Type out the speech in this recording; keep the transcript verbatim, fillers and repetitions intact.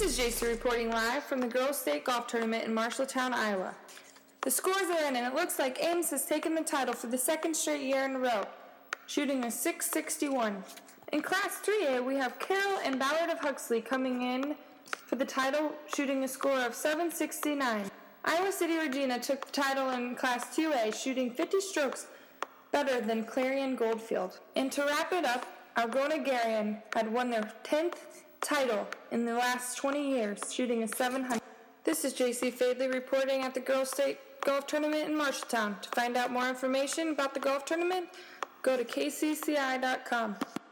is J C reporting live from the Girls State Golf Tournament in Marshalltown, Iowa. The scores are in, and it looks like Ames has taken the title for the second straight year in a row, shooting a six sixty-one. In Class three A, we have Carroll and Ballard of Huxley coming in for the title, shooting a score of seven sixty-nine. Iowa City Regina took the title in Class two A, shooting fifty strokes better than Clarion Goldfield. And to wrap it up, Algona Garion had won their tenth title in the last twenty years, shooting a seven hundred. This is J C Fadley reporting at the Girls State Golf Tournament in Marshalltown. To find out more information about the golf tournament, go to K C C I dot com.